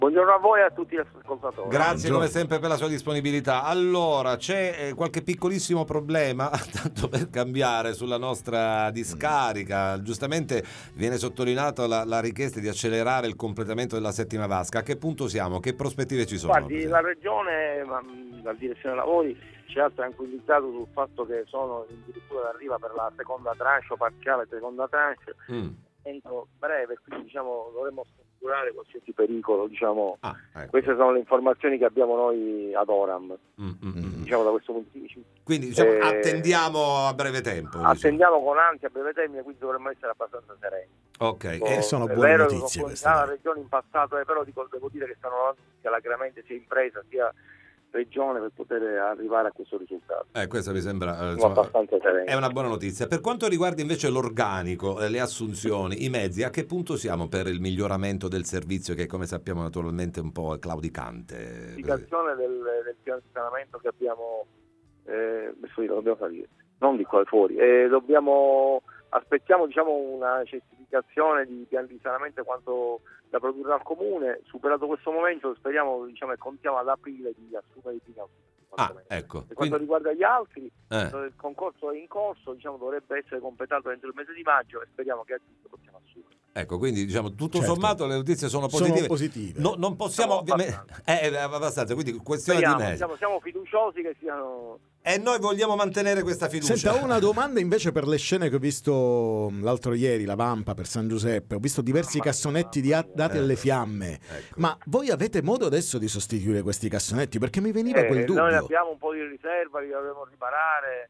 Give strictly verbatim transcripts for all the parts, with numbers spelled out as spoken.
Buongiorno a voi e a tutti gli ascoltatori. Grazie Buongiorno. come sempre per la sua disponibilità. Allora, c'è eh, qualche piccolissimo problema, tanto per cambiare, sulla nostra discarica. Giustamente viene sottolineata la, la richiesta di accelerare il completamento della settima vasca. A che punto siamo? Che prospettive ci sono? Guardi, la Regione, ma, la direzione lavori, ci ha tranquillizzato sul fatto che sono addirittura d'arriva per la seconda tranche o parziale seconda tranche Mm. entro breve, quindi diciamo dovremmo scongiurare qualsiasi pericolo, diciamo. Ah, ecco. Queste sono le informazioni che abbiamo noi ad Oram, Mm, mm, mm. diciamo da questo punto di vista. Quindi diciamo, Eh, attendiamo a breve tempo. diciamo. Attendiamo con ansia a breve termine, quindi dovremmo essere abbastanza sereni. Ok. Eh, E sono è buone vero notizie che queste, la dai. regione in passato, eh, però dico, devo dire che stanno lavorando tutti alacremente, sia impresa sia regione, per poter arrivare a questo risultato. Eh, questa mi sembra eh, Sono insomma, abbastanza sereni. è una buona notizia. Per quanto riguarda invece l'organico, eh, le assunzioni, i mezzi, a che punto siamo per il miglioramento del servizio che, come sappiamo, naturalmente un po' è claudicante? L'indicazione del, del piano di sanamento che abbiamo, eh, adesso lo dobbiamo salire, non di qua fuori, eh, dobbiamo aspettiamo diciamo una certificazione di piano di sanamento quanto da produrre al comune. Superato questo momento speriamo, diciamo, e contiamo ad aprile di assumere i primi auspici. Ah, ecco. Per Quindi, quanto riguarda gli altri, eh, il concorso è in corso, diciamo, dovrebbe essere completato entro il mese di maggio e speriamo che a giugno possiamo assumere. ecco, quindi diciamo tutto Certo. sommato le notizie sono Sono positive. positive. No, non possiamo Siamo ovviamente eh, eh, abbastanza, quindi questione Speriamo, di mesi. diciamo, siamo fiduciosi che siano. E noi vogliamo mantenere questa fiducia. Senta, una domanda invece per le scene che ho visto l'altro ieri, la Vampa per San Giuseppe. Ho visto diversi Mamma mia, cassonetti di mamma a- mia. dati alle fiamme. Ecco. Ma voi avete modo adesso di sostituire questi cassonetti? Perché mi veniva Eh, quel noi ne dubbio. abbiamo un po' di riserva, li dovremo riparare.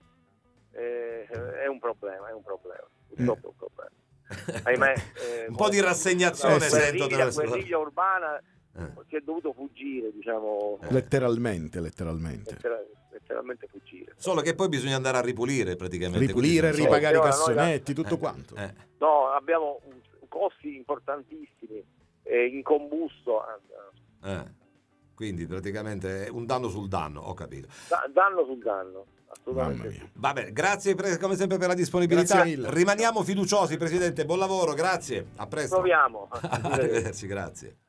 eh, è un problema, è un problema. Purtroppo è un problema. Ahimè, eh, Un po' di rassegnazione Eh, sì. sento guerriglia, dalla sua- guerriglia urbana, Eh. si è dovuto fuggire, diciamo, Letteralmente, letteralmente. lettera- letteralmente fuggire. Solo che poi bisogna andare a ripulire praticamente. Ripulire, quindi sono- ripagare i Ora noi la- cassonetti, tutto Eh, quanto. eh. No, abbiamo un- costi importantissimi, eh, in combusto, eh, Eh. Quindi praticamente è un danno sul danno, ho capito. da- danno sul danno, assolutamente. Mamma sì. mia. Vabbè, grazie per- come sempre per la disponibilità. Grazie mille. Rimaniamo fiduciosi, Presidente. Buon lavoro, grazie. A presto. Proviamo. Arrivederci, grazie.